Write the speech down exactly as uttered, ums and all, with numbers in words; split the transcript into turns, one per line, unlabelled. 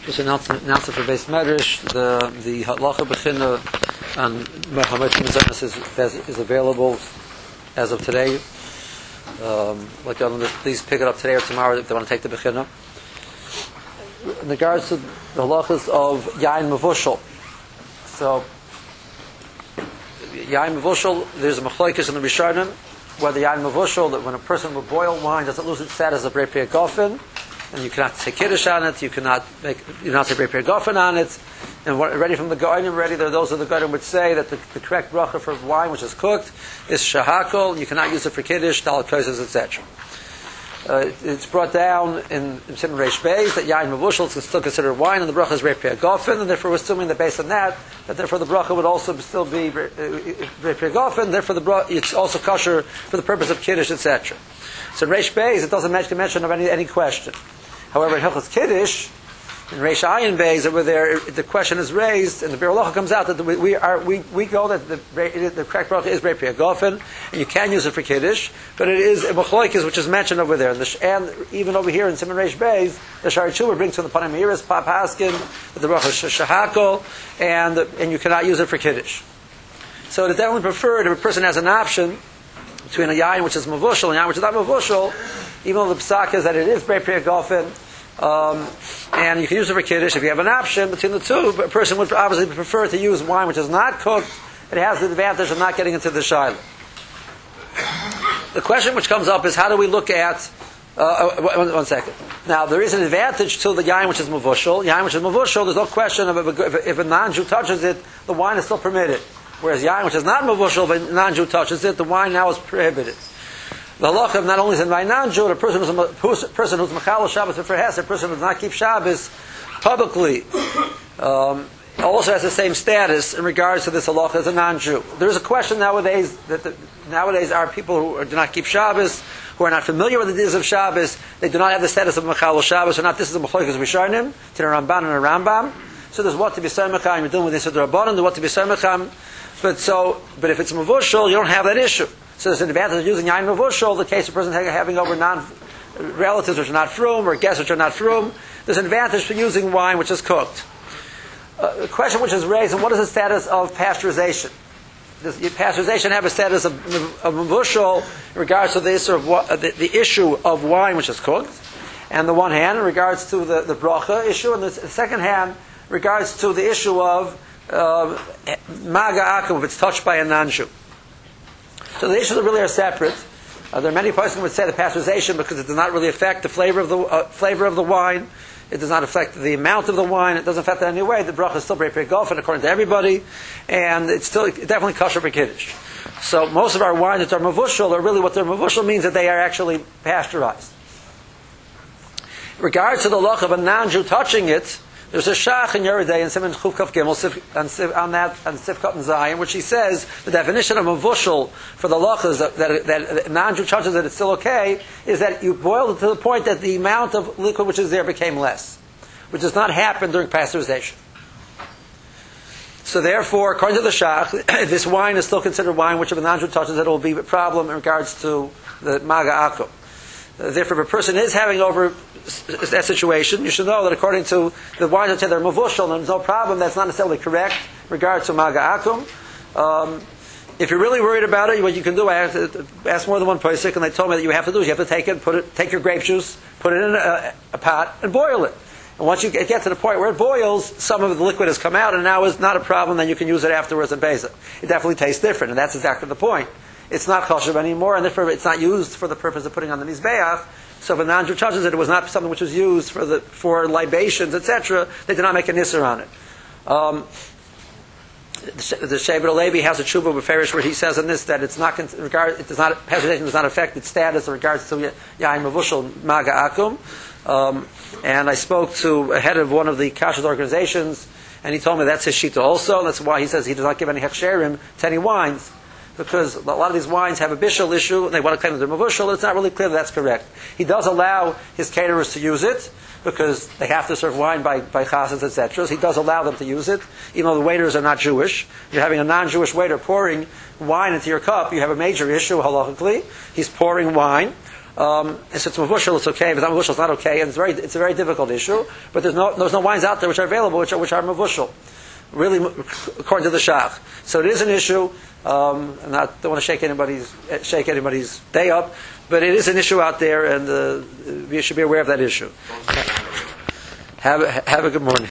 Just an announcement, announcement for Beis Medrash. The the Halacha Bechina on Muhammad Mazanas is, is available as of today. Um, like I don't know, please pick it up today or tomorrow if they want to take the Bechina. In regards to the halachas of Yain Mavushal, so Yain Mavushal, there's a machlokes in the Rishonim whether Yain Mavushal, that when a person will boil wine, does it lose its status of Brei Pri Gofen, and you cannot say Kiddush on it, you cannot make, you cannot say Brei Pri Gofen on it, and what, already from the Goyim, already there are those of the Goyim which say that the, the correct bracha for wine which is cooked is Shahakol, you cannot use it for Kiddush, Dalet Koshes, et cetera. Uh, it's brought down in, in Simon Reish Beis that Yain Mavushal is still considered wine, and the bracha is Brei Pri Gofen, and therefore we're assuming that based on that, that therefore the bracha would also still be Brei Pri Gofen, therefore the bracha, it's also kosher for the purpose of Kiddush, et cetera. So in Reish Beis, it doesn't mention, mention of any, any question. However, in Hilchos Kiddush, in Reish Ayin Beis, over there, the question is raised, and the Biur Halacha comes out that we, we are we, we go that the, the correct bracha is Brei Pri Gofen, and you can use it for Kiddush, but it is a machlokes which is mentioned over there, and, the, and even over here in Simon Reish Beis, the Shari Tshuva brings from the Panim Meiris Pap Haskin that the bracha is Shahakol, and and you cannot use it for Kiddush. So it is definitely preferred if a person has an option between a yain which is mavushal and a yain which is not mavushal, even though the psak is that it is Brei Pri Gofen. Um, and you can use it for Kiddush. If you have an option between the two, a person would obviously prefer to use wine which is not cooked. It has the advantage of not getting into the shiloh. The question which comes up is, how do we look at uh, one, one second. Now, there is an advantage to the yain which is mavushal. Yain which is mavushal, there's no question of if a, if a non-Jew touches it, the wine is still permitted. Whereas yain which is not mavushal, if a non-Jew touches it, the wine now is prohibited. The halacha not only is in by non-Jew, a person who's a person who's mechal Shabbos for Hesed, a person who does not keep Shabbos publicly, um, also has the same status in regards to this halacha as a non-Jew. There is a question nowadays that the, nowadays are people who are, do not keep Shabbos, who are not familiar with the days of Shabbos. They do not have the status of mechal Shabbos, or not. This is a machlokes Rishonim to the Ramban and the Rambam. So there's what to be Samecham. You're dealing with this Rabbanan. There's what to be Samecham. But so, but if it's mavushal, you don't have that issue. So there's an advantage of using yain mavushal, the case of a person having over non relatives which are not frum or guests which are not frum. There's an advantage for using wine which is cooked. Uh, the question which is raised: what is the status of pasteurization? Does pasteurization have a status of, of mavushal in regards to the issue of the, the issue of wine which is cooked? And the one hand, in regards to the, the bracha issue, and the second hand, in regards to the issue of uh, maga akum, if it's touched by a non-Jew. So the issues really are separate. Uh, there are many persons who would say the pasteurization because it does not really affect the flavor of the uh, flavor of the wine. It does not affect the amount of the wine. It doesn't affect that in any way. The bracha is still Brei Pri Gofen according to everybody, and it's still definitely kosher for Kiddush. So most of our wines that are mavushal are really what they're mavushal means that they are actually pasteurized. In regards to the loch of a non-Jew touching it, there's a shach in Yeridei and Simon Chuf Kaf Gimel on that on Sifkat and Zion, which he says the definition of mavushal for the lochas that, that, that non-Jew touches that it's still okay is that you boil it to the point that the amount of liquid which is there became less, which does not happen during pasteurization. So therefore, according to the shach, this wine is still considered wine which if a non-Jew touches it, it will be a problem in regards to the maga akum. Therefore, if a person is having over that situation, you should know that according to the wines that say they're mavushal, there's no problem. That's not necessarily correct in regards to maga akum. Um, if you're really worried about it, what you can do, I have to ask more than one posek, and they told me that you have to do is you have to take it, put it, take your grape juice, put it in a, a pot, and boil it. And once you get, get to the point where it boils, some of the liquid has come out, and now is not a problem. Then you can use it afterwards in Pesach. It definitely tastes different, and that's exactly the point. It's not kosher anymore, and therefore it's not used for the purpose of putting on the mizbeach. So if a non-Jew touches it, it was not something which was used for the for libations, et cetera. They did not make an isser on it. Um, the Shevet Alevi has a tshuva beferish where he says in this that it's not regard it does not pasteurization does not affect its status in regards to yain mavushal maga akum. Um, and I spoke to a head of one of the kashrut organizations, and he told me that's his shita also. That's why he says he does not give any hechsherim to any wines. Because a lot of these wines have a bishul issue, and they want to claim that they're mavushal. It's not really clear that that's correct. He does allow his caterers to use it, because they have to serve wine by, by chassads, et cetera. So he does allow them to use it, even though the waiters are not Jewish. You're having a non-Jewish waiter pouring wine into your cup, you have a major issue halachically. He's pouring wine. Um, and since mavushal, it's okay, but not mavushal, it's not okay, and it's very, it's a very difficult issue. But there's no, there's no wines out there which are available, which are, which are mavushal, really, according to the shach. So it is an issue. Um, and I don't want to shake anybody's shake anybody's day up, but it is an issue out there, and uh, we should be aware of that issue. Have a, have a good morning.